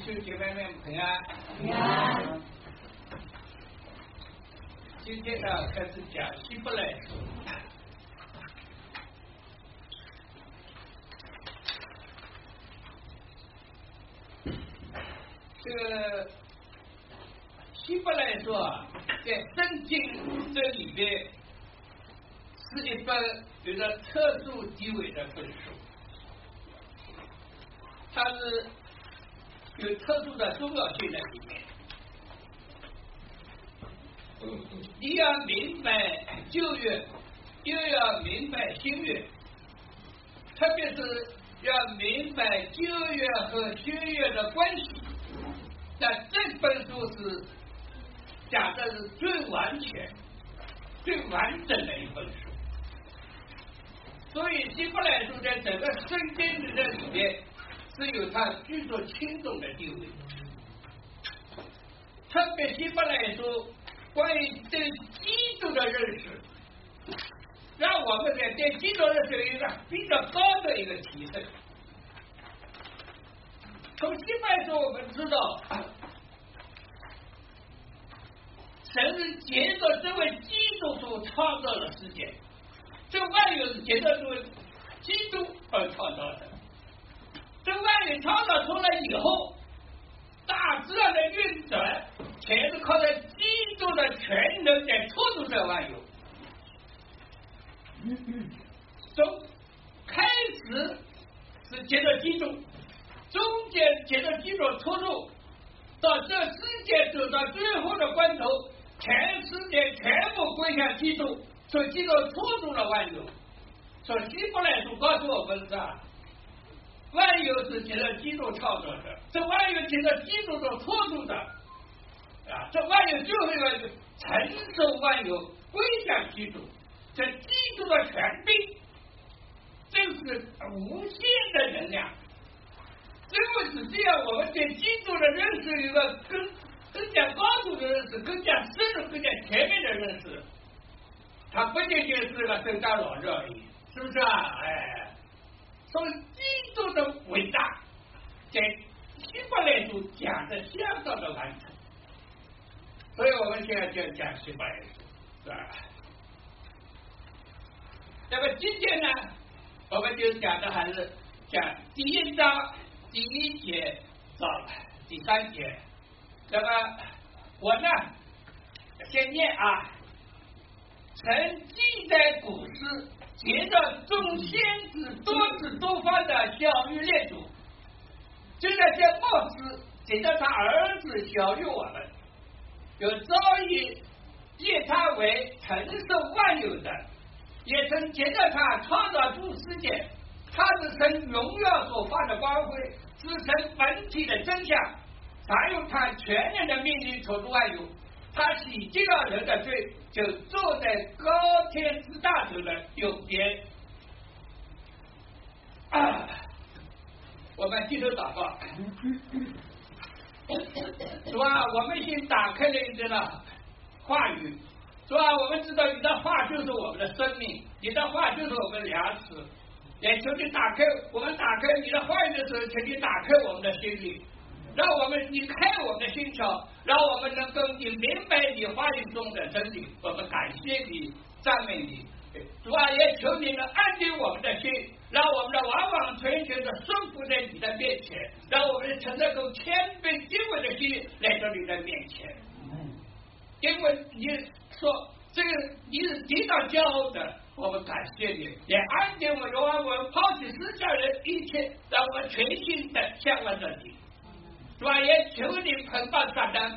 弟兄姐妹们平安。 平安。 今天呢，开始讲希伯来书。这个希伯来书啊，在圣经这里边是一本有着特殊地位的本书，它是有特殊的重要性在里面。你要明白旧约，又要明白新约，特别是要明白旧约和新约的关系。那这本书是讲的是最完全、最完整的一本书。所以希伯来书在整个圣经的里面是有它举足轻重的地位。特别希伯来书关于对基督的认识，让我们在对基督的认识有一个比较高的一个提升。从希伯来书我们知道，神是借着这位基督所创造了世界，这万有是借着这位基督而创造的。这万有创造出来以后，大自然的运转全是靠着基督的全能在托住这万有。从开始是借着基督，中间借着基督托住，到这世界走到最后的关头，全世界全部归向基督，所以基督托住了万有。所以希伯来书告诉我们是万有是借着基督创造的，这万有借着基督所托住的这万有最后一个承受万有归向基督，这基督的权柄真是无限的能量。因为是这样，我们对基督的认识有一个更加高度的认识，更加深入、更加全面的认识。它不仅仅是个圣诞老人而已，是不是啊？所以基督的伟大，在希伯来书讲的相当的完整。所以我们现在就讲希伯来书，是吧？那么今天呢，我们就讲的还是讲第一章第一节到第三节。那么我呢，先念曾记在古时，借着众先知多次多方的晓谕列祖，就在这末世，借着他儿子晓谕我们，有早已借他为承受万有的，也曾借着他创造出世界。他是神荣耀所发的光辉，是神本体的真相，他用他全能的命令托住万有。他洗净了人的罪，就坐在高天之大者的右边。我们低头祷告。主啊，我们已经打开了你的话语。主啊，我们知道你的话就是我们的生命，你的话就是我们的粮食。也求你打开，我们打开你的话语的时候，请你打开我们的心灵，让我们你开我们的心窍，让我们能够你明白你话语中的真理。我们感谢你，赞美你。主啊，也求你能安定我们的心，让我们的完完全全的顺服在你的面前，让我们存着够谦卑敬畏的心来到你的面前。因为你说这个你是抵挡骄傲的，我们感谢你，也安定我们，让我们抛弃世上人一切，让我们全心的向往着你。主啊，也求你捆绑撒旦，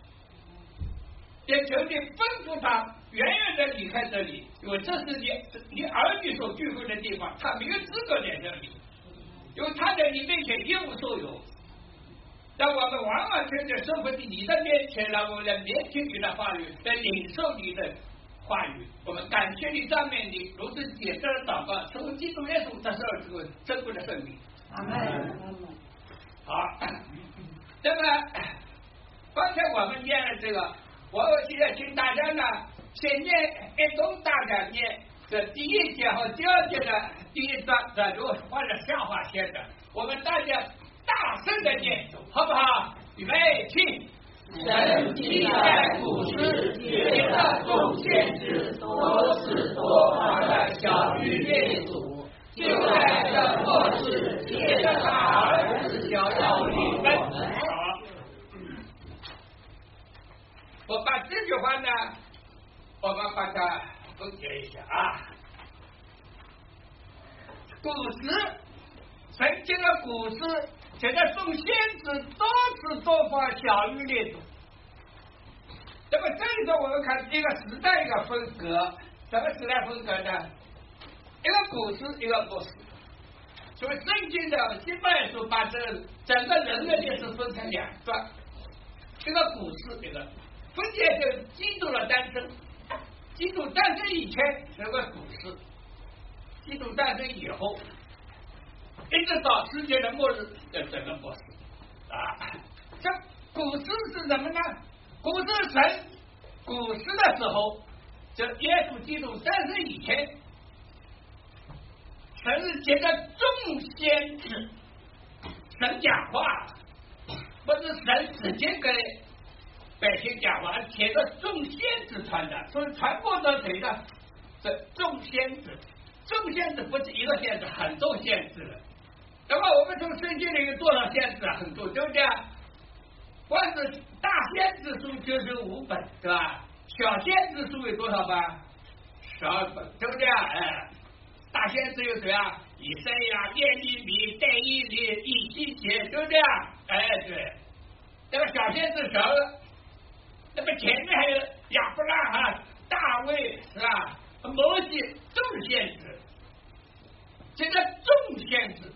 也求你吩咐他远远的离开这里，因为这是你儿女所聚会的地方，他没有资格在这里，因为他在你面前一无所有。让我们完完全全生活在你的面前，让我们来聆听你的话语，来领受你的话语。我们感谢你，赞美你，如此简单的祷告，求基督耶稣他是这个珍贵的圣名。 阿门。 好，那么刚才我们念了这个，我现在请大家呢先念一同大家念这第一节和第二节的第一章，如果换了像话写的，我们大家大声的念诵。 好不好？预备起。 神既在古时借着众先知多次多方的小谕列祖，就在这末世借着他儿子教你们。 好，我把这句话呢，我们把它总结一下啊。古时，曾经的古时，这个众先知多次多方小谕列祖。那么这里头我们看一个时代一个分隔，什么时代分隔呢？一个古时，一个末世。所以圣经的希伯来书把这整个人类历史分成两段，一个古时，一个分解就基督的诞生。基督诞生以前是个古时，基督诞生以后，一直到世界的末日的整个末世啊。这古时是什么呢？古时神古时的时候，这耶稣基督诞生以前，神是借着众先知，神讲话，不是神直接给百姓讲话，借着众先知传的，所以传播到谁呢？这众先知，众先知不是一个先知，很多先知了。那么我们从圣经里有多少先知啊？很多，对不对？光是大先知书就是5本，对吧？小先知书有多少本？12本，对不对？大先知有谁啊？以赛亚、耶利米、但以理、以西结，对不对？对。那么小先知12个，那么前面还有亚伯拉罕、大卫，是吧？摩西，众先知，这个众先知，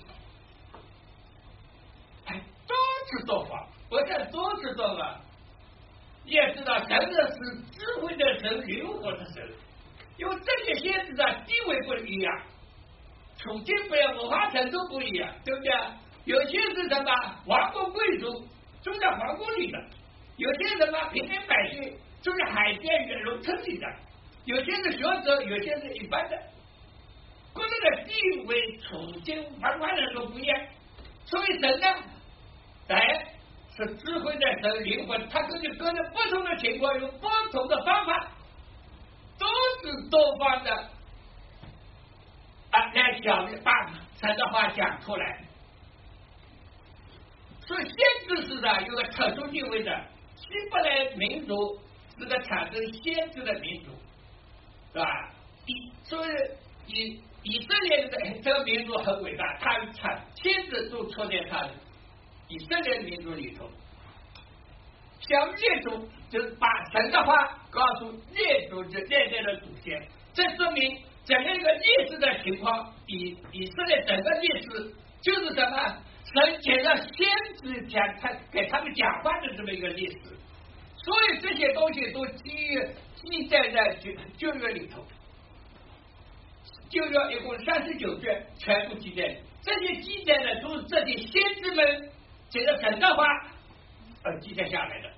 多次多方。我这多次多了，你也知道，神的是智慧的神，灵活的神，因为这些先知的地位不一样，处境不一样，文化程度不一样，对不对？有些是什么王公贵族住在皇宫里的，有些什么平民百姓住在海边农村里的，有些是学者，有些是一般的，各自的地位、处境、文化程度不一样，所以神呢，是智慧的神，灵魂，他根据各种不同的情况，用不同的方法，多子多方的来讲，把神的话讲出来。所以先知是的有个特殊地位的，希伯来民族是个产生先知的民族，是吧？所以以色列的这个民族很伟大，他先知都出现他的以色列民族里头，小列祖就是把神的话告诉列祖这列的祖先，这说明整个一个历史的情况，以色列整个历史就是什么？神借着先知给他们讲话的这么一个历史，所以这些东西都记载在旧约里头。旧约一共39卷，全部记载。这些记载的都是这些先知们借着神的话记载下来的。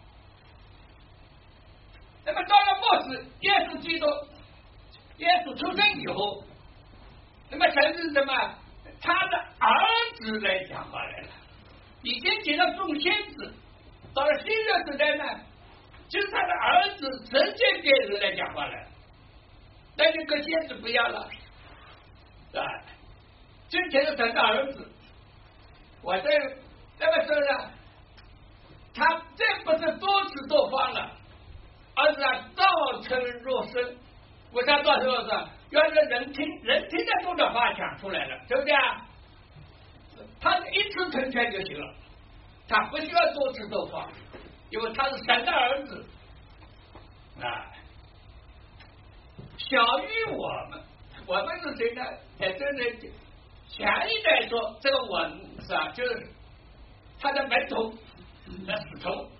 那么到了末世，耶稣基督，耶稣出生以后，那么神是什么？他的儿子来讲话来了。以前借着众先知，到了新约时代呢，就是他的儿子直接给人来讲话来了。那就跟先知不一样了，之前的神的儿子，我这那么说呢，他这不是多次多方了，而是道成肉身。为啥道成肉身？要是人听得懂的话讲出来了，对不对啊？他一次成全就行了，他不需要多次多方，因为他是神的儿子小于我们是谁呢？真的前一代说这个我是吧，就是他的门徒的使徒。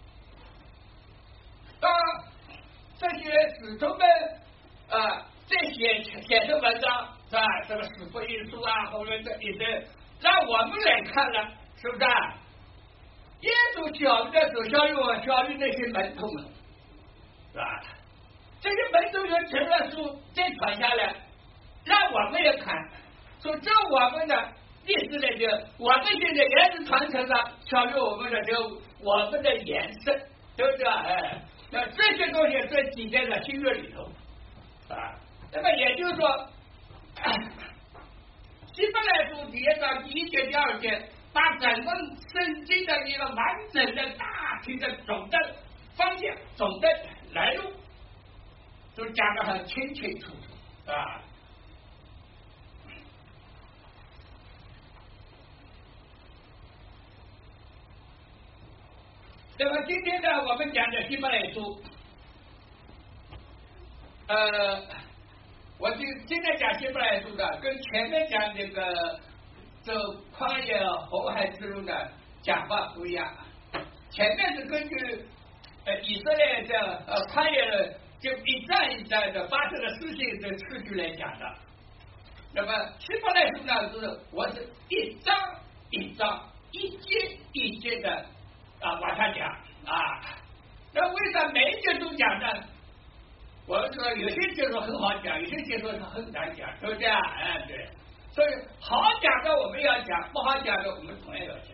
当这些使徒们这些写的文章是吧？什么使徒因素啊，后面这一堆，让我们来看了，是不是？耶稣教育的时候，教育那些门徒们，是吧？这些门徒有这本书再传下来，让我们也看，说这我们呢历史来讲，我们现在也是传承着教育我们的我们的颜色，对不对？哎，那这些东西都体现在新约里头啊。那么也就是说，希伯来书第1章第1节第2节，把整个圣经的一个完整的大体的总的方向、总的来路，都讲得很清清楚楚啊。那么今天呢，我们讲的希伯来书，我今天讲希伯来书的，跟前面讲这个旷野红海之路的讲法不一样。前面是根据以色列的旷野的就一战一战的发生的事情的次序来讲的。那么希伯来书呢，我是一章一章、一节一节的往下讲啊。那为啥每一节都讲呢？我说有些节说很好讲，有些节说是很难讲，对不对啊？哎，对。所以好讲的我们要讲，不好讲的我们同样要讲。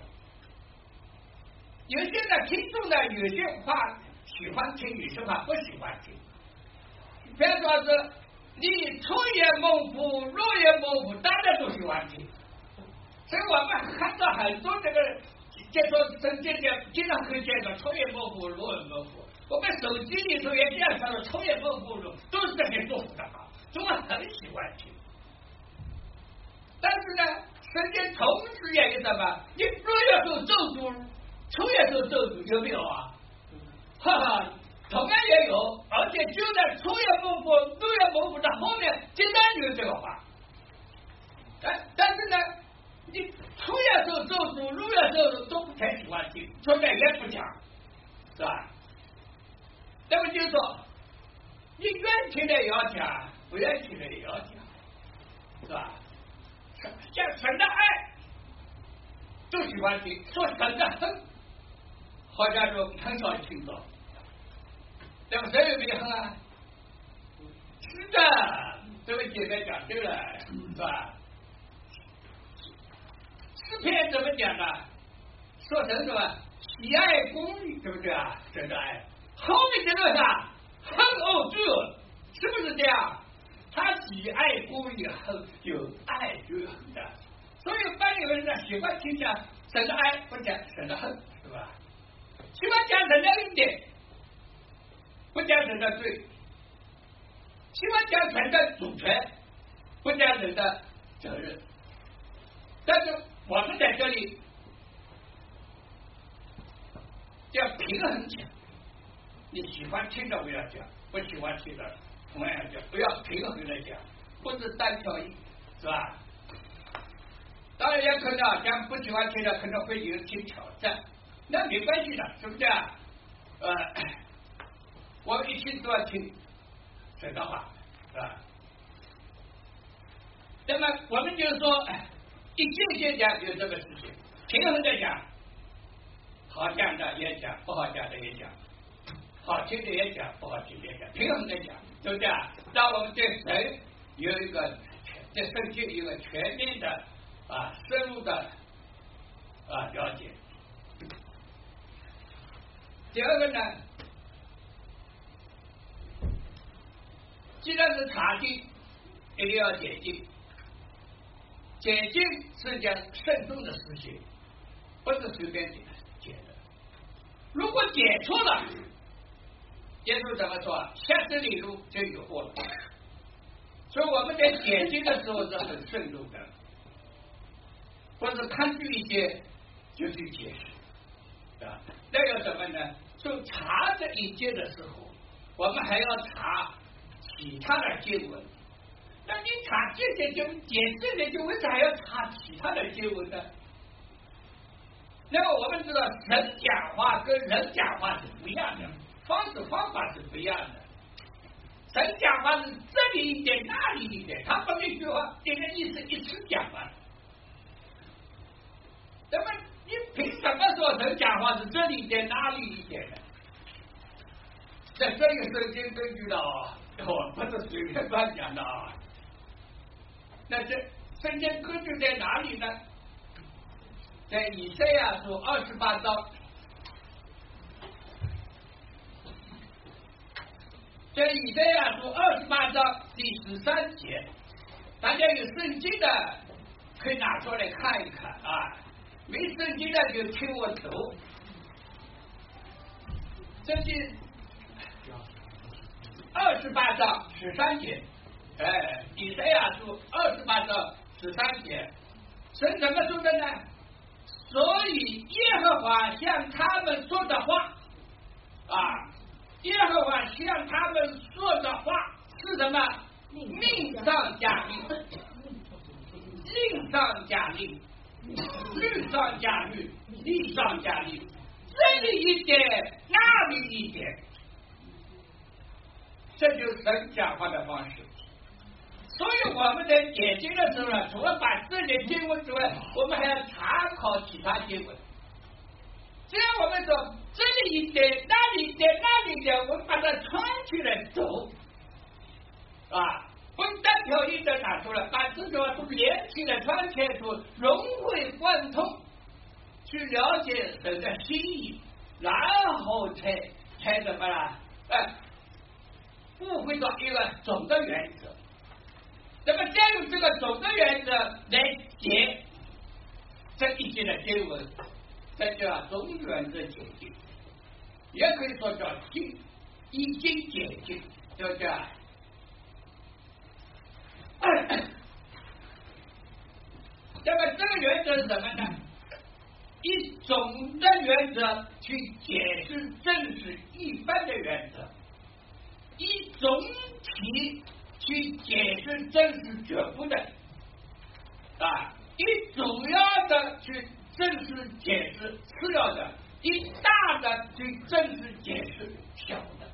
有些的听众呢，有些话喜欢听，有些话不喜欢听。比如说是你出言猛虎，入言猛虎，大家都喜欢听。所以我们看到很多这个接说圣经的，经常可以见到出言猛虎，入言猛虎。我们手机里头也经常看到出言猛虎，都是这些祝福的话，中国很喜欢听。但是呢，圣经同时也有什么？你入也受咒诅，出也受咒诅，有没有啊？哈哈，同样也有，而且就在出也猛虎、入也猛虎的后面，经常有这个话。但是呢，你出也受咒诅，入也受咒诅，都不太喜欢听，所以也不讲，是吧？那么就是说，你愿听的也要讲，不愿听的也要讲，是吧？讲神的爱都喜欢听，说神的恨好像就很少听到。那么谁有没有恨啊？是的，这位姐妹讲对了，是吧？诗篇怎么讲呢？说成什么？喜爱公义，对不对啊？神的爱后面这个啥？恨恶罪恶，是不是这样？他喜爱公义，恨有爱就恨的。所以班有人呢喜欢听讲神的爱，不讲神的恨，是吧？喜欢讲神的恩典，不讲神的罪；喜欢讲神的主权，不讲神的责任。但是我们在这里要平衡讲，你喜欢听的我要讲，不喜欢听的同样要讲，不要平衡的讲，不是单挑一，是吧？当然也可能讲不喜欢听的可能会有些挑战，那没关系的，是不是啊？我们一起都要听神的话，是吧？那么我们就是说，一件件讲有这个事情，平衡的讲，好讲的也讲，不好讲的也讲，好听的也讲，不好听的也讲，平衡的讲，对不对啊？让我们对神有一个对圣经有一个全面的深入的了解。第二个呢，既然是查经，一定要解经。解经是讲慎重的事情，不是随便解的。如果解错了，耶稣怎么说？下次里路就有祸了。所以我们在解经的时候是很慎重的，不是看据一些就去解释，啊，那要什么呢？就查这一节的时候，我们还要查其他的经文。那你查这些经解释的经，为啥还要查其他的经文呢？那么我们知道，神讲话跟人讲话是不一样的，方法是不一样的。神讲话是这里一点那里一点，他不一句话这个意思一次讲完。那么你凭什么说神讲话是这里一点那里一点呢？这个圣经根据的不是随便乱讲的啊。那这圣经根据在哪里呢？ 在以赛亚书28章，在以赛亚书28章第13节，大家有圣经的可以拿出来看一看啊，没圣经的就听我读。这是28章13节，以赛亚书28章13节，神怎么说的呢？所以耶和华向他们说的话啊，耶和华向他们说的话是什么？命上加命，令上加令，律上加律，利上加利，这里一点，那里一点，这就是神讲话的方式。所以我们在解经的时候呢，除了把这里经文之外，我们还要查考其他经文。这样我们说这里一点，那里一点，那里一点，我们把它串起来走啊，不单条一的拿出来，把这个都连起来串起来，融会贯通，去了解神的心意，然后才怎么了？误会到一个总的原则。那么再用这个总的原则来解这一节的经文，这叫总原则解经，也可以说叫一经解经，就叫那么这个原则是什么呢？以总的原则去解释正是一般的原则，以总体去解释正是绝不的啊，以主要的去正式解释次要的，以大的去正式解释小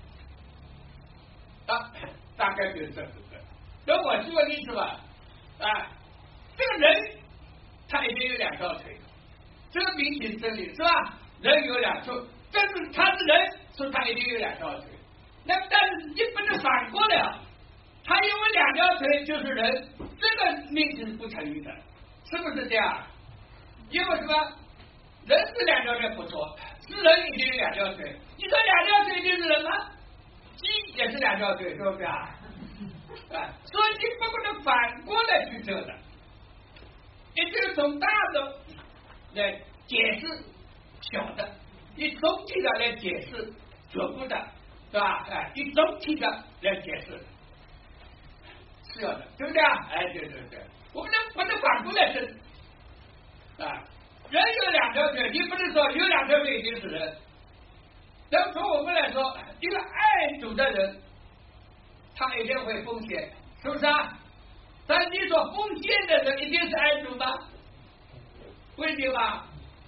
的啊，大概就是这个。那我举个例子吧啊，这个人他一定有两条腿，这个明显真理是吧？人有两条，但是他是人，所以他一定有两条腿。那但是你不能反过来啊，他因为两条腿就是人，这个命题是不成立的，是不是这样？因为什么？人是两条腿不错，是人一定有两条腿。你说两条腿就是人吗？鸡也是两条腿，是不是啊？所以你不可能反过来去这的，你就从大的来解释小的，以总体的来解释绝不的，是吧？以总体的来解释次要的，对不对啊？对，我们不能反过来是啊。人有两条腿，你不能说有两条腿一定是人。那从我们来说，一个爱主的人，他一定会奉献，是不是啊？但你说奉献的人一定是爱主吗？不一定吧？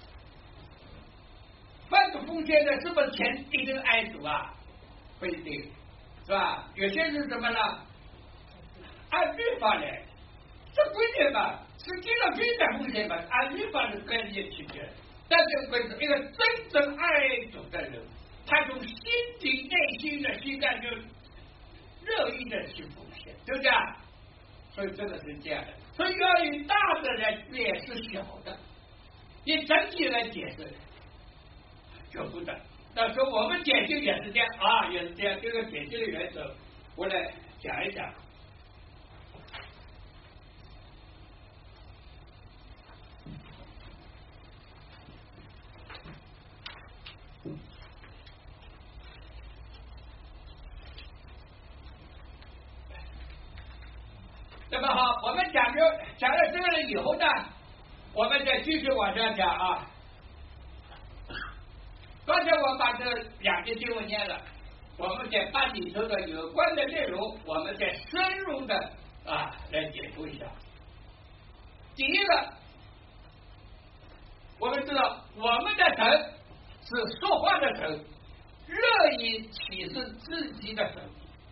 凡是奉献的，是不是钱一定爱主啊？不一定，是吧？有些是什么呢？按律法来，这规定吧。实际上非常奉献吧，按律法是概念去的，但是会是一个真正爱主的人，他从心底内心的心感就乐意的去奉献，对不对啊？所以这个是这样的，所以要以大的来解释小的，以整体来解释就不的。那说我们解经也是这样啊，也是这样，这个解经的原则我来讲一讲。那么好，我们讲了这个了以后呢，我们再继续往下讲啊。刚才我把这两节经文念了，我们再把里头的有关的内容，我们再深入的来解读一下。第一个，我们知道我们的神是说话的神，乐意启示自己的神。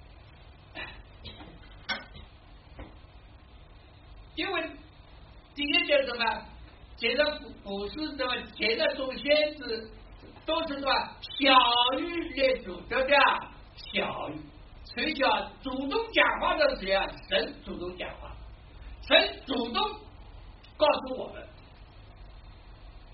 因为第一点什么？写的古诗什么？写的众先知都是什么？小于列祖，对不对啊？小于，谁叫主动讲话的是谁啊？神主动讲话，神主动告诉我们，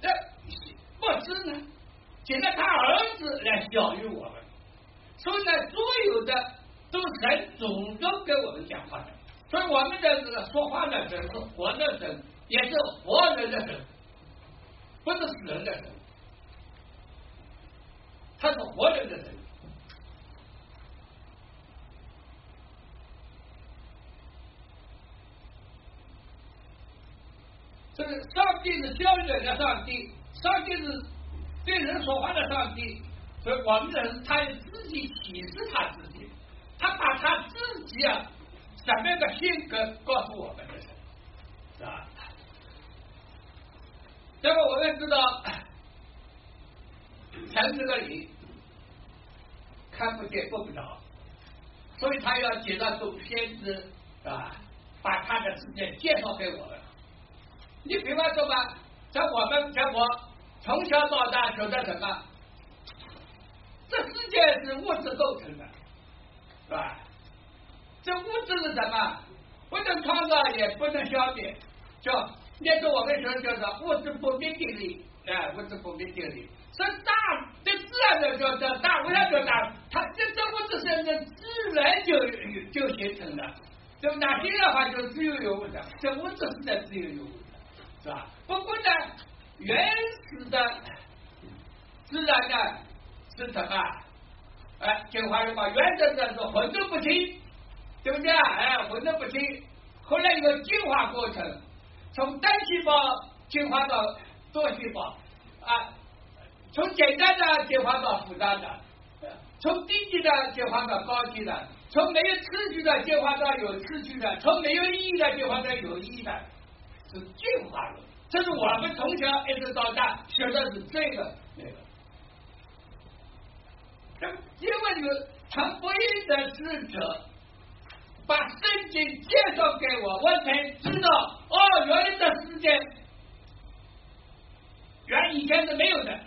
这牧师呢，现在他儿子来教育我们，所以呢，所有的都是神主动跟我们讲话的，所以我们的这个说话的神是活的神，也是活人的神，不是死人的神，他是活人的神。这个上帝是教育人的上帝，上帝是对人说话的上帝，所以我们人他自己启示他自己，他把他自己什么样的性格告诉我们的人，是吧？那么我们知道，神这个理看不见够不着，所以他要借着众先知，是吧？把他的世界介绍给我们。你比方说吧，在我从小到大觉得什么？这世界是物质构成的，是吧？这物质是什么？不能创造，也不能消灭。那时候我们说叫做物质不灭定律，物质不灭定律。所以大，这自然的叫大，为啥叫大？它这物质是自然就形成的。就哪些的话就自由有物的，这物质是在自由有物的。是吧？不过呢，原始的自然呢是什么？进化的话，原始的是混沌不清，对不对啊？混沌不清。后来有进化过程，从单细胞进化到多细胞，从简单的进化到复杂的，从低级的进化到高级的，从没有次序的进化到有次序的，从没有意义的进化到有意义的。是进化论，这是我们从小一直到大学的是这个那个。因为有传福音的使者把圣经介绍给我，我才知道原来这世界原以前是没有的，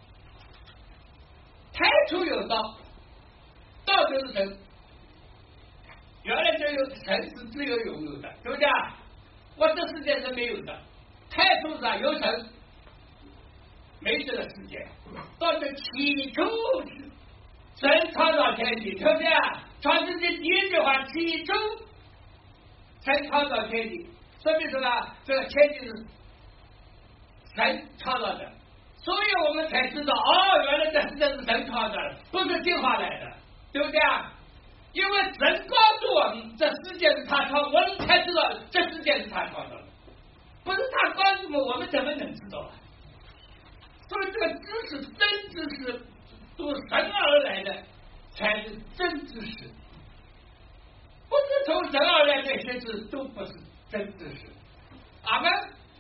太初有道，道就是神，原来就有神是自由拥有的，对不对？我这世界是没有的，太初上有神，没这个世界。到这起初，神创造天地，对不对？创世纪第一句话，起初神创造天地，说明什么？这个天地是神创造的，所以我们才知道，原来这世界是神创造的，不是进化来的，对不对？因为神告诉我们这世界是他创，我们才知道这世界是他创造的，不是他告诉我们怎么能知道啊？所以这个知识，真知识，都是神而来的，才是真知识。不是从神而来的那些知都不是真知识。阿门。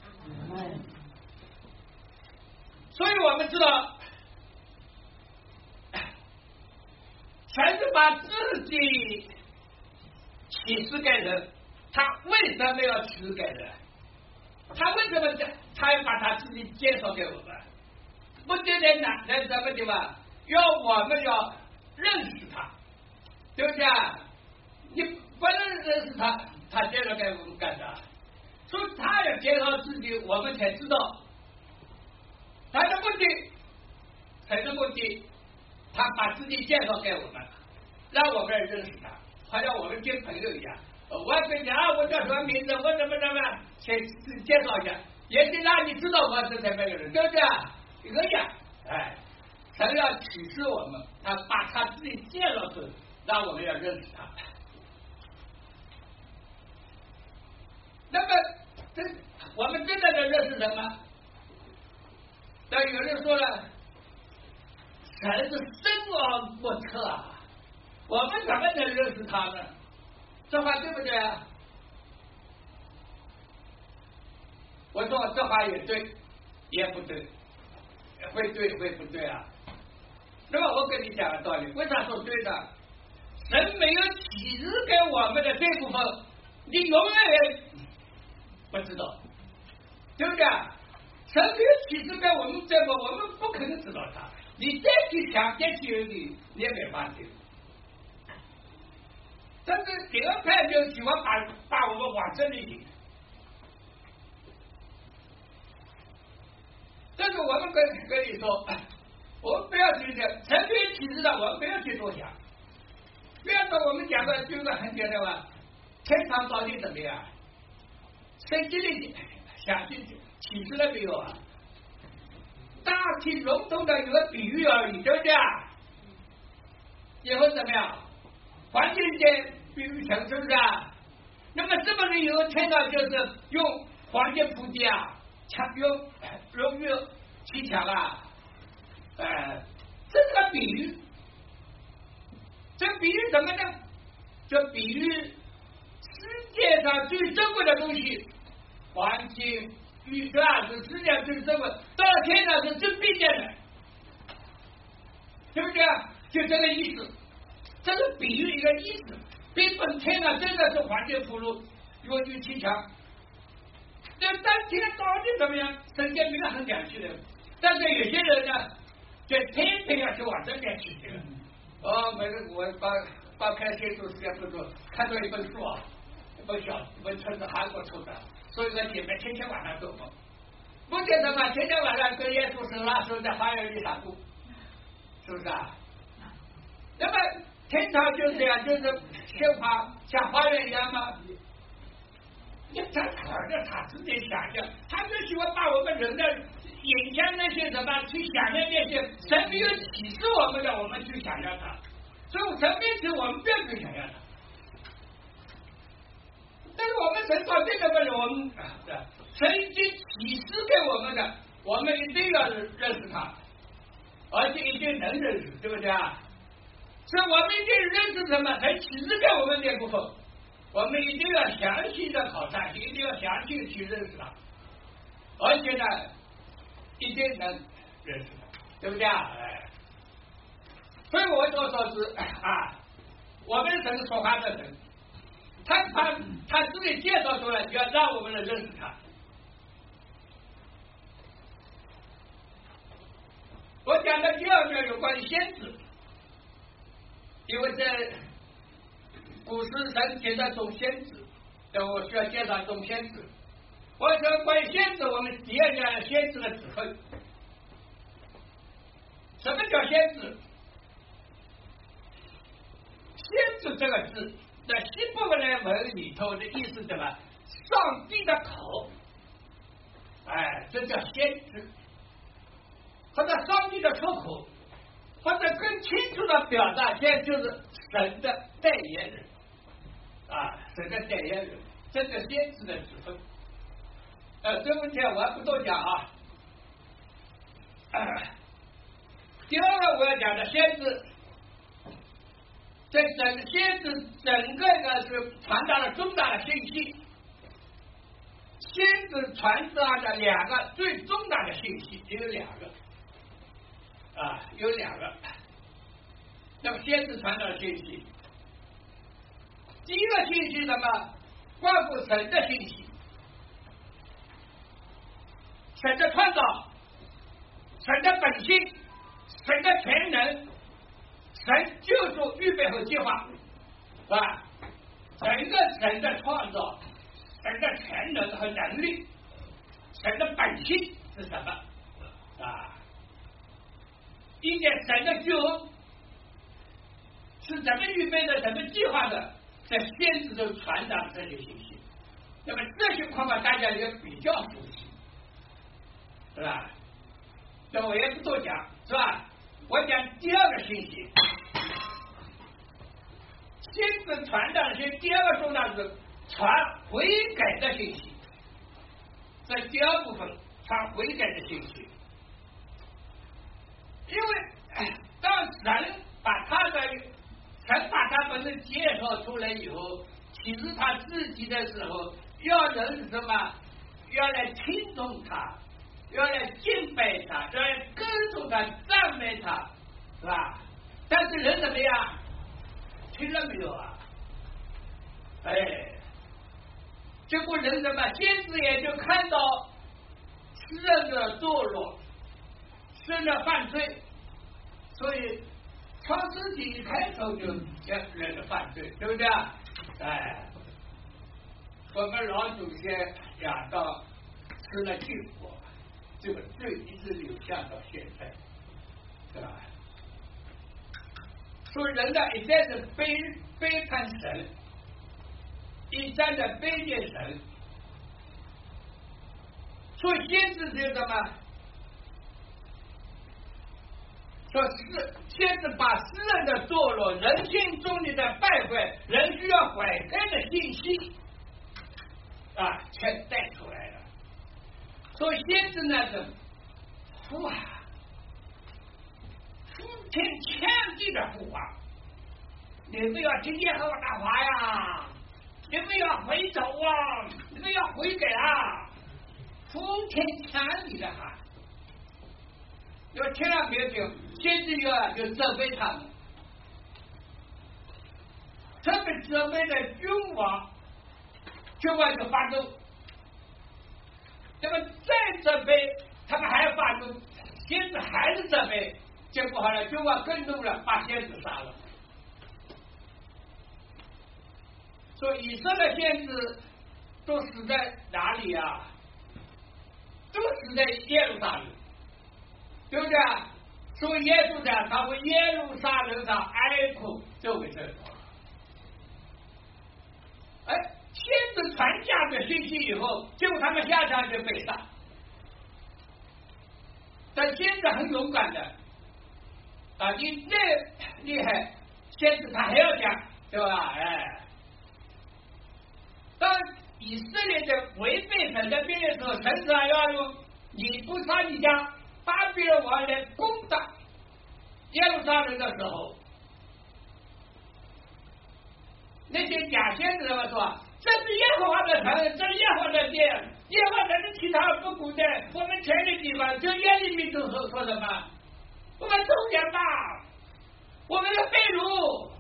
所以我们知道。神是把自己启示给人，他为什么要启示给人？他为什么他要把他自己介绍给我们？不仅在在什么地方？要我们要认识他，对不对？你不能认识他，他介绍给我们干啥？所以他要介绍自己，我们才知道他的目的，神的目的。他把自己介绍给我们，让我们认识他，好像我们交朋友一样。我跟你讲，我叫什么名字，我怎么先介绍一下，也得让你知道我是什么人，对不对？一个样，神要启示我们，他把他自己介绍出来，让我们要认识他。那么，我们真的能认识什么？那有人说了。神是深而莫测啊，我们怎么能认识他呢？这话对不对啊？我说这话也对，也不对，会对会不对啊？那么我跟你讲个道理，为啥说对呢？神没有启示给我们的这部分，你永远也不知道，对不对？神没有启示给我们这个，我们不可能知道它。你再去想，再去有理，你也没法听。但是第二派就喜欢把我们往这里引。 但是我们跟你说，我们不要去这神明启示的，我们不要去多想。不要说我们讲个举个很简单吧，天堂到底怎么样？谁经历想进去启示了没有啊？大体笼统的一个比喻而已，对不对啊？以后怎么样？环境间比喻成是不是啊？那么是不是以后天堂就是用黄金铺地啊，用荣誉砌墙啊？这是个比喻。这比喻什么呢？这比喻世界上最珍贵的东西，黄金、玉石啊，是世界上最珍贵，到了天上是最卑贱的，对不对啊？就这个意思，这是比喻一个意思，并不是天上真的是黄金铺路，用玉砌墙。那当天到底怎么样？圣经没有很讲清的，但是有些人呢，就偏偏要去往这边去这个。我把开写书时间不多，看到一本书啊，一本册是韩国出的，所以说你们天天晚上做梦，不觉得吗？天天晚上跟耶稣手拉手在花园里散步，是不是啊？那么天堂就是这样，就是像花园一样吗？你他自己想象，他就喜欢把我们人的眼前那些什么去想象那些神没有启示我们的，我们去想象它。所以神面前我们不要去想象它。但是我们神到这个问题，我们神已经启示给我们的，我们一定要认识它，而且一定能认识，对不对啊？所以我们一定认识什么？神启示给我们这部分。我们一定要详细的考察，一定要详细的去认识它，而且呢，一定能认识它，对不对啊？所以我所说是我们神说话的神，他自己介绍出来，要让我们来认识他。我讲的第二个有关于先知，因为在古时神介绍众先知，我需要介绍众先知。我说关于先知，我们第二讲先知的指挥。什么叫先知？先知这个字在希伯来文里头的意思什么？上帝的口，这叫先知，或者上帝的出口，或者更清楚的表达，现在就是神的代言人。神的代言人，这个先知的指挥。这问题我还不多讲啊。第二个我要讲的先知，这整个先知整个呢是传达了重大的信息。先知传达的两个最重大的信息，只有两个，有两个。那么先知传达的信息。第一个信息什么？关乎神的信息，神的创造，神的本性，神的全能，神救赎预备和计划，是吧？整个神的创造，神的全能和能力，神的本性是什么？并且神的救恩是怎么预备的，怎么计划的？在先知都传达这些信息，那么这些恐怕大家也比较熟悉，是吧？那我也不多讲，是吧？我讲第二个信息，先知传达的第二个重大是传悔改的信息，在第二部分传悔改的信息，因为当神把他本身介绍出来以后，启示他自己的时候，要人什么？要来听从他，要来敬拜他，要来歌颂他，赞美他，是吧？但是人怎么样？听了没有啊？结果人什么？先知也就看到世人的堕落，世人的犯罪，所以创世纪一开头就讲人的犯罪，对不对啊？我们老祖先亚当吃了禁果， 这个罪一直流向到现在，是吧？所以人呢，一再的背叛神，一再的背叛神，所以先知是什么？说是先是把世人的堕落、人性中的败坏、人需要悔改的信息全带出来了。所以先知呢是呼啊，呼天抢地的呼啊！你们要听耶和华的话呀！你们要回头啊！你们要悔改啊！呼天抢地的喊。因为千万别听，先知就责备他们，特别责备的君王，君王就发怒，那么再责备，他们还要发怒，先知还是责备，结果后来君王更怒了，把先知杀了。所以以色列先知都死在哪里啊？都死在耶路撒冷。对不对？所以耶稣讲，他为耶路撒冷上哀哭，就为这个。先知传讲的信息以后，结果他们下场就被杀。但先知很勇敢的你再厉害，先知他还要讲，对吧？当以色列的违背神的命令的时候，神说要用你不杀你家。巴比伦王来攻打耶路撒冷的时候，那些假先知们说：“这是耶和华的城，这是耶和华的殿，耶和华的其他不顾的，我们全的地方。”就耶利米就说什么：“我们走点吧，我们要被掳。”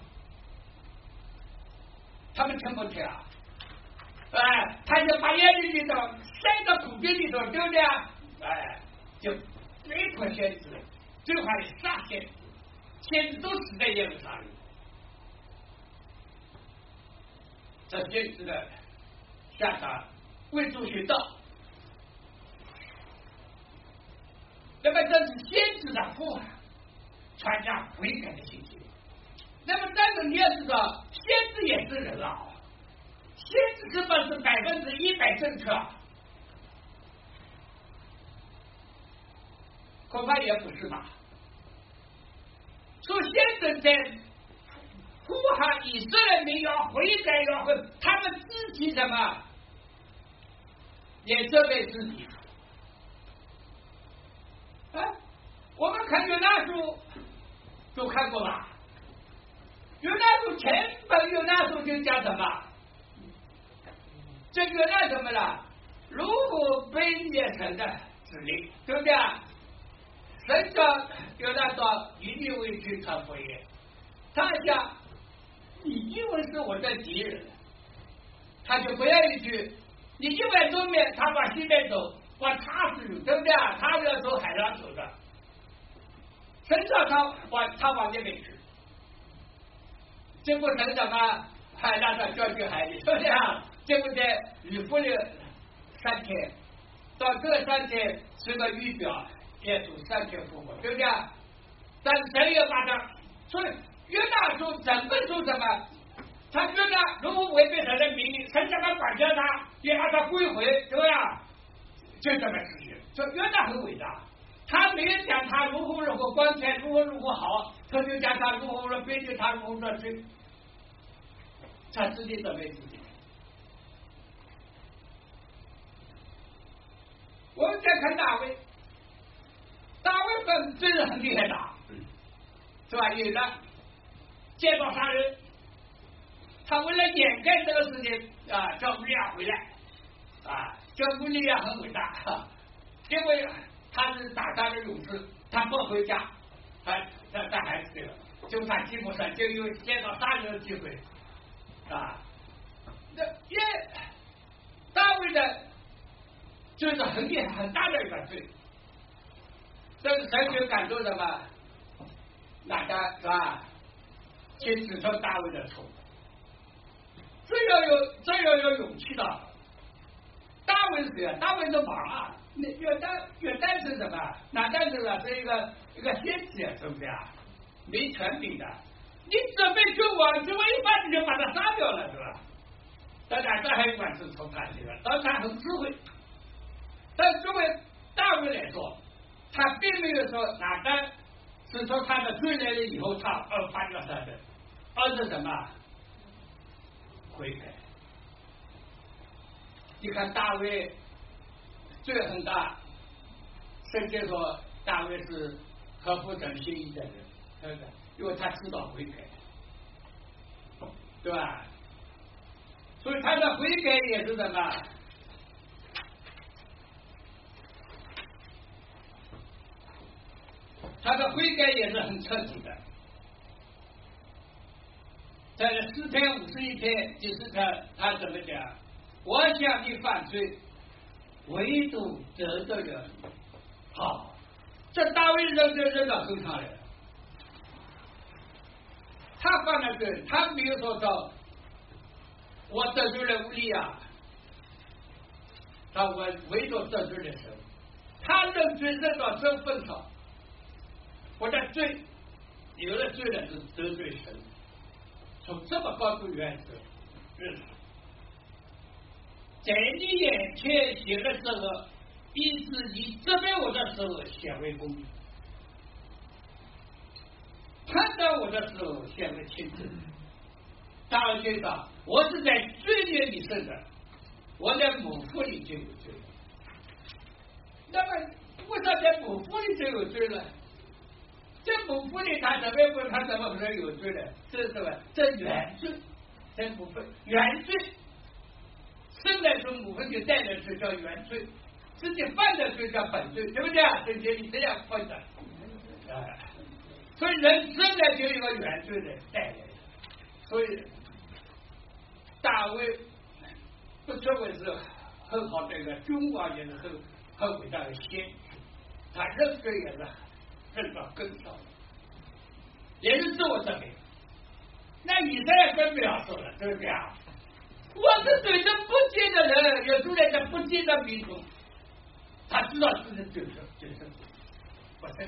他们听不听啊？他就把耶利米的塞到土地里头，对不对？就。没可先知，最后还杀先知，先知都死在耶路撒冷。这先知的下场为主寻道，那么这是先知的父传讲悔改的信息。那么但是你要知道，先知也是人啊，先知是不是100%正确？恐怕也不是吧。所以先生在呼喊以色列民要悔改，他们自己什么也责备自己。我们看约拿书都看过吧？约拿书前本约拿书就讲什么？这约拿什么了？如果被灭神的指令，对不对？神叫约拿到尼尼微去传福音，他讲你因为是我的敌人，他就不愿意去。你一往东面，他往西面走，往他是对不对？他要走海上走的，神叫他往那边去，结果神怎么还让他掉进海里，对不对？结果在以色列3天，到这3天是个预表。耶稣3天复活，对不对？但神也把他，所以约拿书整本书什么？他约拿如果违背神的命令，神怎么管教他，也让他归回，对不对？就这么事情。所以约拿很伟大，他没有讲他如何光彩，如何好，他就讲他如何背着他如何罪，他自己责备自己。我们再看大卫。大卫本真是很厉害的，是吧？有的借刀杀人，他为了掩盖这个事情叫乌利亚回来叫乌利亚很伟大因为他是打仗的勇士，他不回家，他还是这个，就他基本上就有借刀杀人的机会那大卫的就是很厉害很大的一个罪。但是神就感动什么？哪个是吧？去指出大卫的错，这要有勇气的。大卫是谁啊？大卫是王啊！ 约旦是什么？拿旦是吧？是一个先知啊，是不是啊？没权柄的，你准备救王，结果一把你就把他杀掉了，是吧？当然，这还有管是从他这个，当然很智慧。但作为大卫来说，他并没有说拿旦是从他的罪来了以后，他犯了他的，而是什么？悔改。你看大卫罪很大，圣经说大卫是合乎神心意的人，对不对？因为他知道悔改，对吧？所以他的悔改也是什么？他的悔改也是很彻底的。在诗篇51篇就是他怎么讲？我想你犯罪，唯独得罪了你。好，这大卫扔到头上来了。他犯了罪，他没有说到我得罪了乌利亚，他我唯独得罪了神。他认罪认到这份上，我的罪有了罪了是得罪神。从这么高度原则认识，在你眼前写的这个，以致你责备我的时候显为公义，判断我的时候显为清正。大卫觉得我是在罪孽里生的，我在母腹里就有罪了。那么为啥在母腹里就有罪了？在母腹里他怎么问他怎么可能有罪呢？这是什么？这原罪，在母腹原罪，生来从母腹就带的罪叫原罪，自己犯的罪叫本罪，对不对啊？圣经里这样分的，所以人生来就有个原罪的带来的，所以大卫不称为是很好的一个君王，也是很伟大的先知，他认罪也是认到根上，也是自我证明。那以赛亚更不要说了，对不对啊？我是对着不敬的人，也住在这不敬的民族，他知道自己就是不正。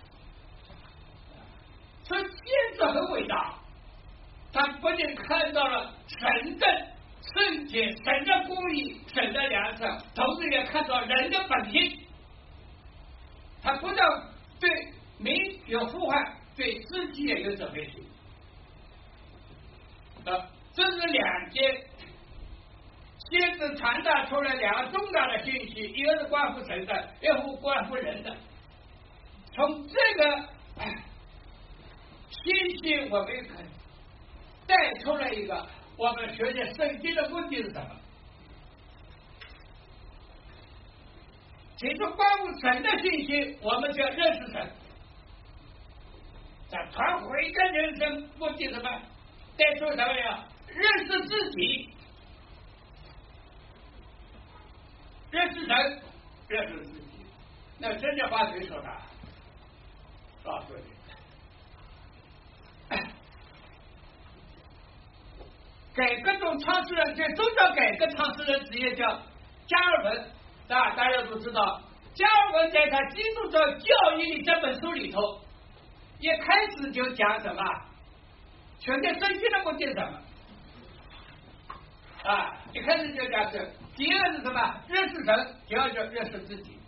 所以先知很伟大，他不仅看到了神的圣洁、神的公义、神的良善，同时也看到人的本性。他不但对民有呼唤，对自己也有责备心。这是两件先知传达出来两个重大的信息，一个是关乎神的，一个是关乎人的。从这个信息我们可以带出来一个，我们学习圣经的目的是什么？其实关乎神的信息，我们就要认识神。在传回跟人生目的什么？带出什么呀？认识自己，认识神，认识自己。那这句话谁说的？告诉你。改革中创始人，这宗教改革创始人职业叫加尔文，大家都知道，加尔文在他《基督教教义》里这本书里头，一开始就讲什么？全在圣经的目的是什么？一开始就讲是，第二是什么？认识神，第二就认识自己。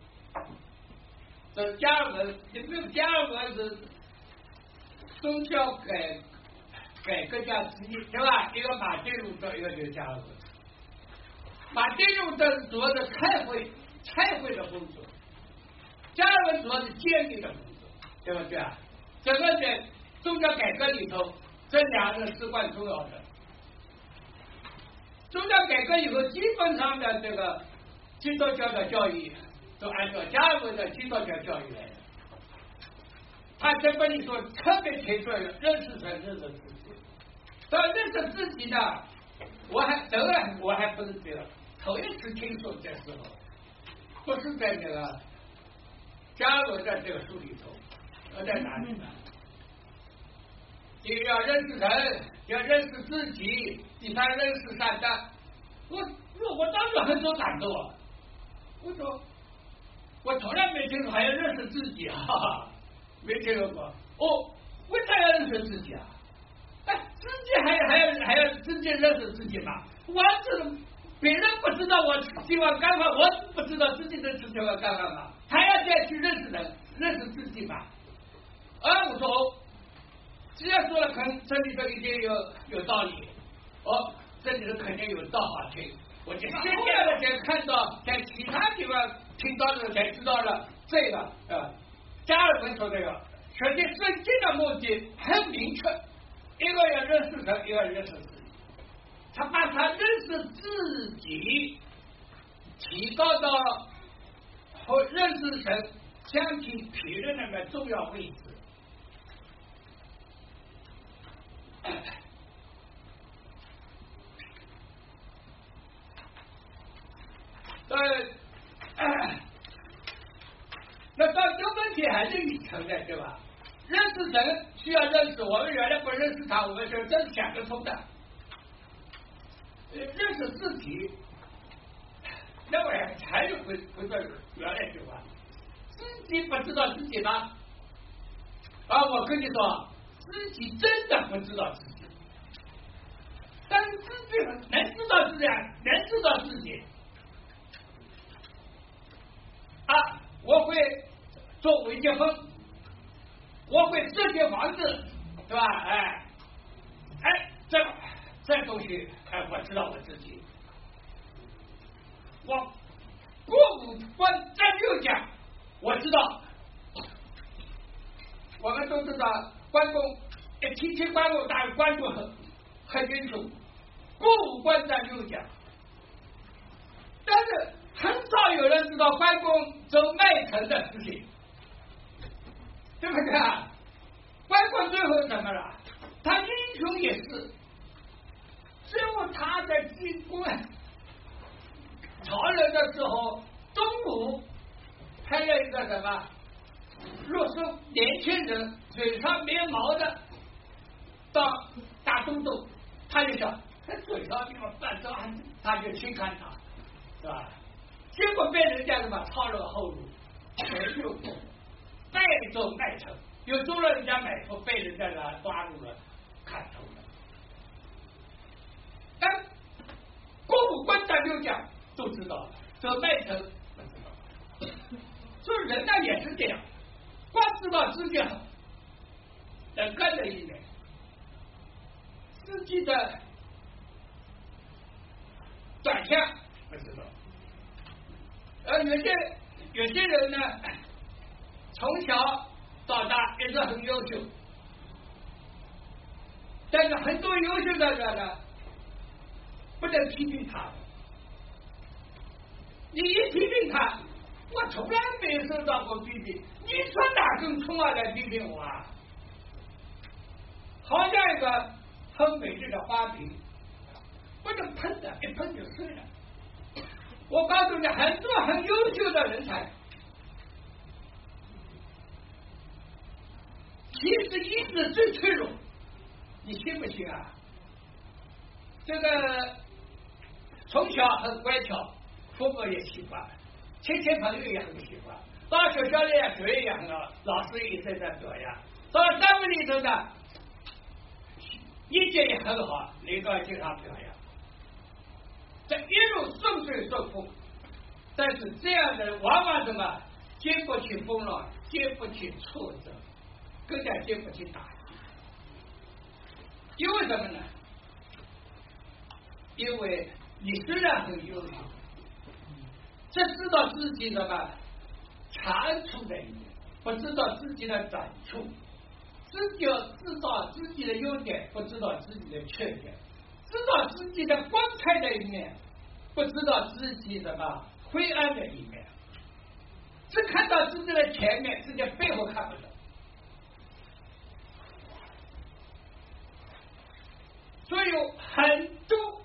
这加尔文，你没有加尔文是宗教改革家之一，对吧？一个马丁路德，一个就是加尔文。马丁路德主要是开会的工作，加尔文主要是建立的工作，对不对啊？整个在宗教改革里头，这两个至关重要的。宗教改革以后，基本上的这个基督教的教育都按照加尔文的基督教教育来的。他这本里头特别提出来认识神，认识自己。到认识自己呢，我还不是这个头一次听说这时候，不是在那个加尔文的这个书里头，而在哪里呢？第一要认识神，要认识自己，第三认识善的。我当时很受感动啊！我说我从来没听说还要认识自己啊，没听说过。哦，为啥要认识自己啊？哎，自己还要自己认识自己嘛？我是别人不知道我喜欢干嘛，我不知道自己的喜欢干嘛，还要再去认识人，认识自己嘛？啊，我说，只要说了，这里头一定有道理，哦，这里头肯定有道好听。我就现在的才看到，在其他地方听到的才知道了这个加尔文说这个，实际圣经的目的很明确，一个要认识神，一个要认识自己。他把他认识自己提高到和认识神相提并论的那个重要位置。那到这个问题还是你承认对吧？认识神需要认识，我们原来不认识他，我们是真想得通的。认识自己，那我还是回到原来句话，自己不知道自己吗？啊，我跟你说，自己真的不知道自己，但是自己能知道自己，能知道自己。啊，我会做微结婚，我会设计房子，对吧？这东西，我知道我自己。我过五关斩六将，我知道。我们都知道，关公提起关公，大家关注很清楚，过五关斩六将，但是很少有人知道关公走麦城的事情，对不对啊？关公最后怎么了？他英雄也是，最后他在进攻曹仁的时候，东吴派了一个什么60年轻人，嘴上没毛的，到大东东，他就想他嘴上没有半张，他就去看他，是吧？结果被人家什么抄了后路，全就败走麦城，又中了人家买头，被人家抓住了，砍头了。但过五关斩六将都知道了，走麦城不知道。所以人呢也是这样，光知道自己好，能干的一面，自己的短项不知道。有些人呢，从小到大一直很优秀，但是很多优秀的人呢，不能批评他。你一批评他，我从来没有受到过批评，你说哪根葱啊来批评我啊？好像一个很美丽的花瓶，不能碰的，一碰就碎了。我告诉你，很多很优秀的人才，其实意志最脆弱，你信不信啊？这个从小很乖巧，父母也喜欢，亲戚朋友也很喜欢，到学校里也学养了，老师也在表扬，到单位里头呢，意见也很好，领导经常表扬。这一路顺水顺风，但是这样的人往往什么经不起风浪，经不起挫折，更加经不起打击。因为什么呢？因为你虽然很优秀，只知道自己什么长处的一面，不知道自己的短处，只知道自己的优点，不知道自己的缺点。知道自己的光彩的一面，不知道自己什么灰暗的一面，只看到自己的前面，自己的背后看不到。所以有很多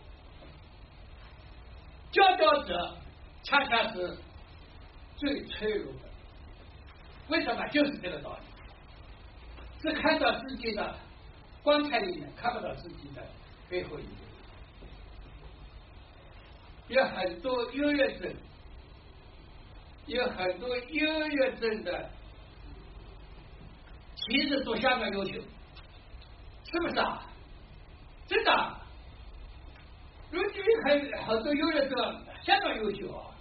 佼佼者，恰恰是最脆弱的。为什么？就是这个道理，只看到自己的光彩一面，看不到自己的背后一面。有很多优越者， 有很多优越症的，其实都相当优秀，是不是啊？真的、啊，如今很多优越症相当优秀啊。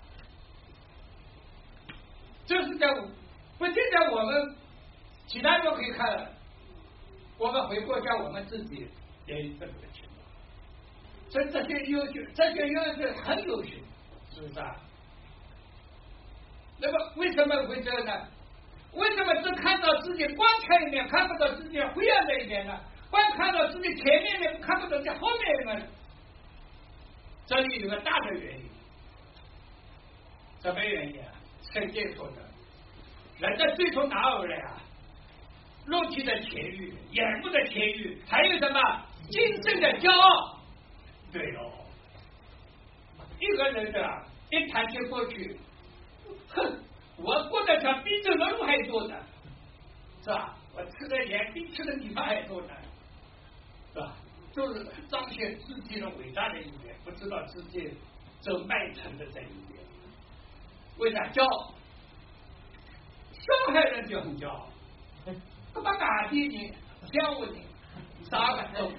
这是不仅在我们其他人可以看了，我们回过家我们自己也有这个情况。这些优秀症很优秀，是不是啊？那么为什么会这样呢？为什么只看到自己光彩一面，看不到自己灰暗的一面呢？光看到自己前面的，看不到在后面的呢？这里有个大的原因，什么原因啊？圣经说的，人的追求哪有来啊？肉体的前欲，眼目的前欲，还有什么精神的骄傲？对喽，一个人的一谈起过去，哼，我过得比走的路还多呢，是吧？我吃的盐比吃的米饭还多呢，是吧？就是彰显自己的伟大的一面，不知道自己走麦城的这一面。为啥骄傲？上海人就很骄傲，干嘛外地人、乡下人啥个都？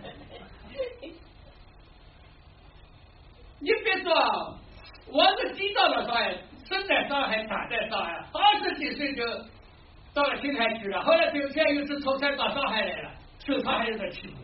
你别说，我是地到了上海，生在上海，长在上海，20几岁就到了青海去了，后来有天又是从山到上海来了，受上海人的欺负。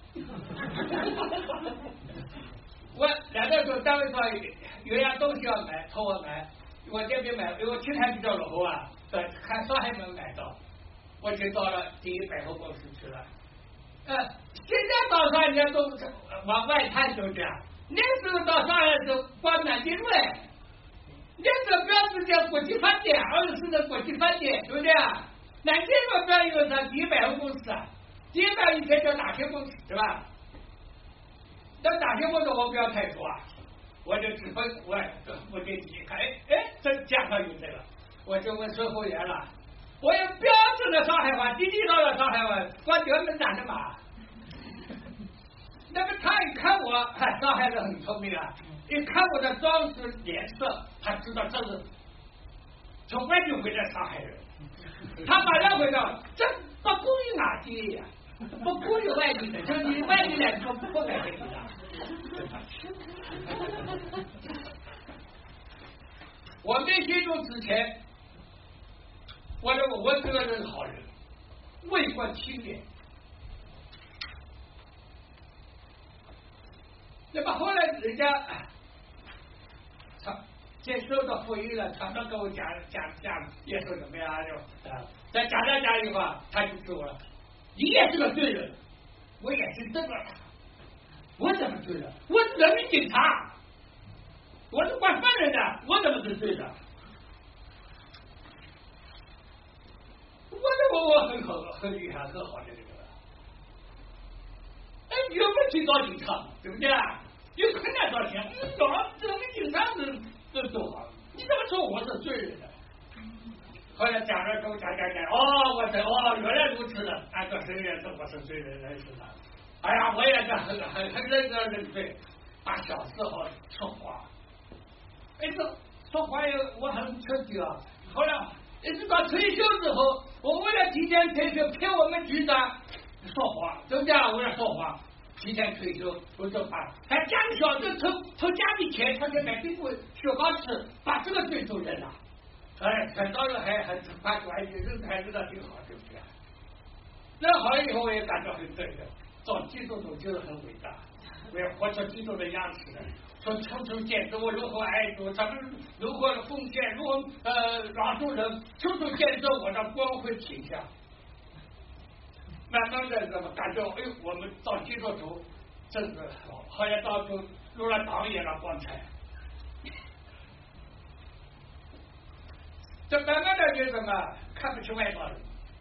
我来的时候单位上有样东西要买，托我买，我这边买，因为我青海比较落后啊，看上海能买到，我就到了第一百货公司去了。现在到上海人家都往外滩走这样，那时候到上海是光南京路，那时候不要是叫国际饭店，24的国际饭店，对不对啊？南京路不要有啥第一百货公司啊，第一百以前叫大学公司，对吧？那大学公司我不要太说啊，我就只分我给你看，这架上有这个，我就问售货员了，我用标准的上海话，地道的上海话，光专门讲的嘛。那么他一看我，上海人很聪明啊，一看我的装饰颜色，他知道这是从外地回来上海人，他马上回到，这不故意哪地呀？不故意外地的，就是你外地人不买给你的。我没接触之前，我认为我这个人是好人，为国清廉。那么后来人家接受到福音了，常常跟我讲，也说怎么样就再讲一话，他就说了，你也是个罪人，我也是这个，我怎么罪人？我是人民警察，我是管犯人的，我怎么是罪人？我认为我很厉害，很好的这个。你又不去找警察，对不对啊？有困难找钱，找人民警察是多好，你怎么说我是罪人呢？后来讲了跟我讲，原来如此的，按照谁也说我是罪人认识的。哎呀，我也是很认真认罪，把小时候说谎，说谎也我很彻底啊。后来一直到退休之后，我为了提前退休，骗我们局长说谎，对不对啊？为了说谎。提前退休，我就把还家里小子偷家里钱，他就买冰棍雪糕吃，把这个罪都认了。很多人还发觉人还知道挺好，对不对？认好了以后，我也感到很对的。找基督徒就是很伟大，我要活出基督的样子的。说处处见证我如何爱主，咱们如何奉献，如何饶恕人，处处见证我的光辉形象。慢慢的怎么感觉？我们到基督徒真是好，后来到处入了党也了光彩。这慢慢的就什么看不起外邦人，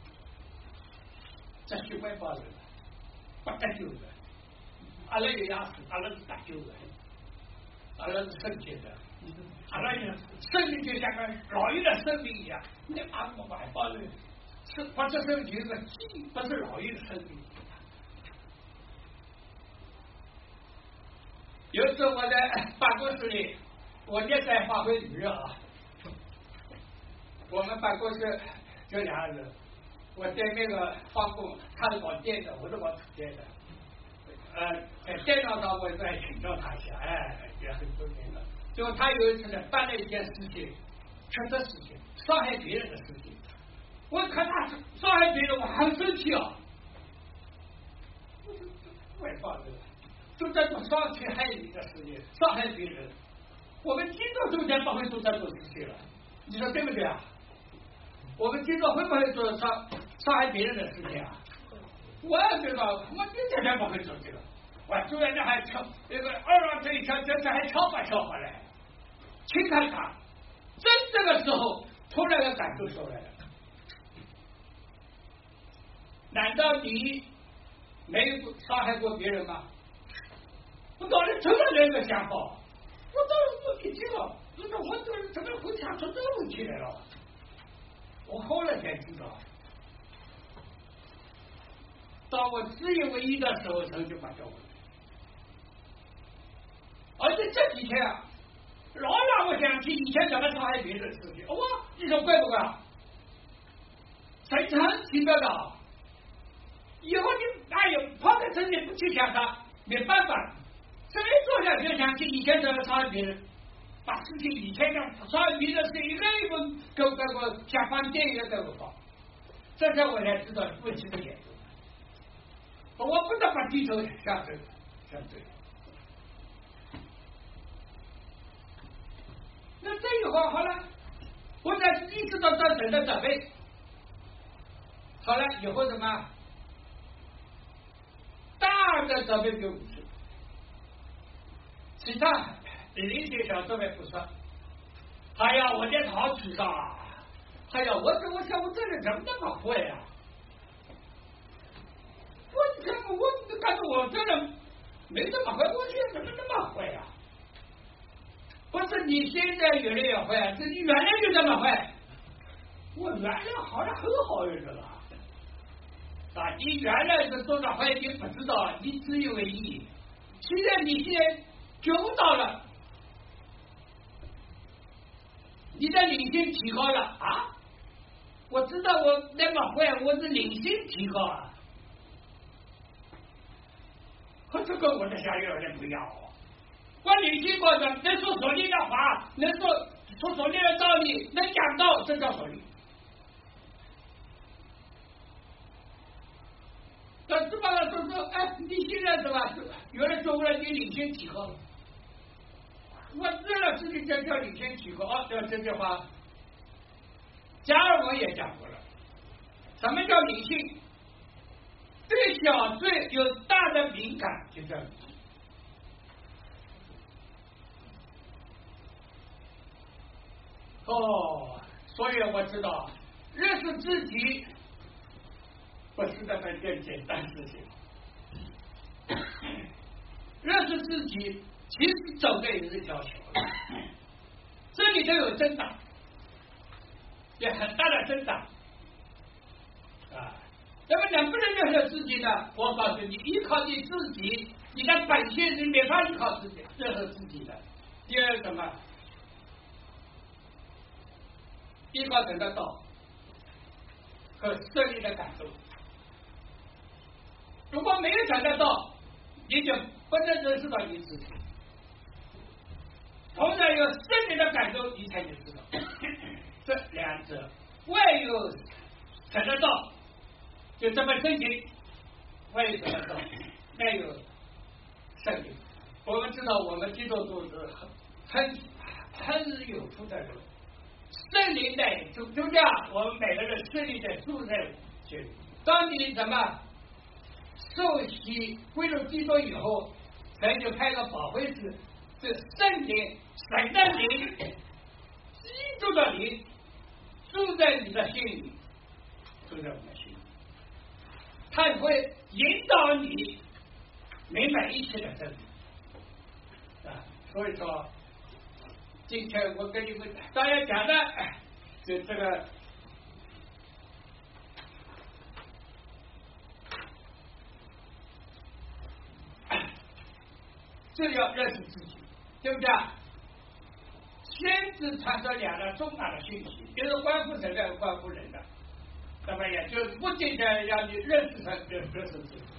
这是外邦人不得救的。阿拉有样子，阿拉是得救的，阿拉是圣洁的，阿拉有生命就像个老鹰的生命一样。你阿我外邦人。或者是一个鸡，不是老鹰的生命。有时候我在办公室里，我也在发挥女啊， 我们办公室就两个人，我对面个方工，他是搞电的，我是搞土电的。在电脑上我在请教他一下，也很多年了。结果他有一次呢，办了一件事情，确实事情，伤害别人的事情。我看他伤害别人，我很生气啊！外放的，就在做伤天害理的事情，伤害别人。我们基督中间不会做这种事情了，你说对不对啊？我们基督会不会做伤害别人的事情啊？我也知道，我天天不会做这个。我主任这还敲那个二郎这一敲，这还敲吧敲回来，请看他，真这个时候突然的感受出来了。难道你没有伤害过别人吗？我当时真的这个想法，我当时不理解了，我怎么会想出这个问题来了？我后来才知道，当我自以为意的时候，神就把这问题。而且这几天啊，老让我想起以前怎么伤害别人的事情。你说怪不怪？神是很奇妙的。以后你放在身体不去想他，没办法。这一坐下就想起以前怎么伤害别人，把事情以前的伤害别人的事一个一个给我像放电影给我放。这才我才知道问题的严重。我不能把低头下对。那这以后好了，我才意识到这神的责备。好了，以后什么大的责备就不是，其他零些小责备不算。哎呀，我在陶土上，哎呀，我想我这人怎么那么坏啊？我感觉我这人没这么坏，我现在怎么那么坏呀？不是你现在越来越坏，是你原来就这么坏。我原来好像很好日子了啊！你原来是做的坏，你不知道，你自以为意。现在你现在觉悟到了，你的灵性提高了啊！我知道我那么坏，我是灵性提高啊。和这个我的想有点不一样哦。我灵性高的，能说所理的话，能说所理的道理，能讲到，这叫所理。但是吧，你现在是吧？原来中了你领先提高了，我知道自己这叫领先提高。这句话，加尔文也讲过了。什么叫灵性？对小罪有大的敏感，就叫灵性。所以我知道，认识自己不是那么件简单事情。认识自己其实走的也是一条桥，这里头有增长，也很大的增长啊。那么能不能认识自己呢？我告诉你，依靠你自己，你的本性是没法依靠自己认识自己的。第二什么？依靠神的道和圣灵的感受。如果没有神的道，你就不能认识到你自己。同样有圣灵的感受，你才能知道。这两者，外有神的道，就这么圣经；外有神的道，内有圣灵。我们知道，我们基督徒是很有福的人。圣灵的就这样，我们每个人圣灵的住在这里。当你什么受洗归入基督以后，神就开个保惠师，这圣灵、神的灵、基督的灵住在你的心里，住在我们的心里，他会引导你明白一切的真理啊。所以说。今天我跟你们大家讲的，就这个这要认识自己，对不对？ 先知传达两个重大的信息，一个关乎神的，一个关乎人的。那么也就不仅仅让你认识神，认识自己。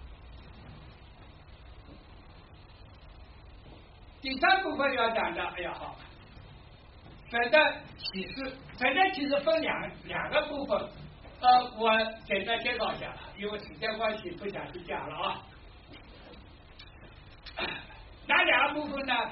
第三部分要讲的，哎呀好，神的启示，神的启示分两个部分，我简单介绍一下，因为时间关系不想去讲了啊。哪两个部分呢？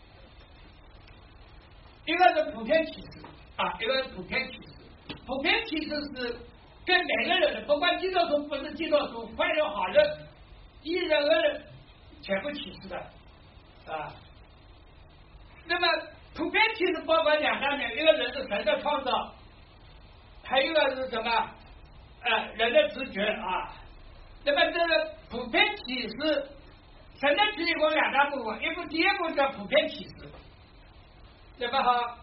一个是普遍启示啊，一个是普遍启示。普遍启示是跟每个人，不管基督徒不是基督徒，坏人好人，一人恶人，全部启示的啊。那么普遍启示包括两方面，一个人是神的创造，还有一个是什么？人的直觉啊。那么这个普遍启示，神的启示共两大部分，第一部分叫普遍启示，对吧？好。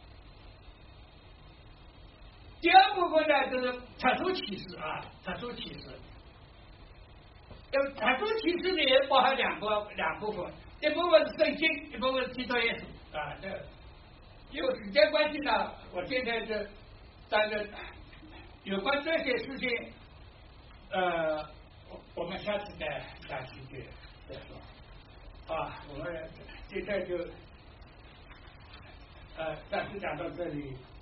第二部分呢就是特殊启示啊，特殊启示。特殊启示里也包含两部分，一部分是圣经，一部分是基督耶稣啊。这因为时间关系呢，我现在就在这有关这些事情，我们下次再详细再说啊。我们现在就暂时讲到这里。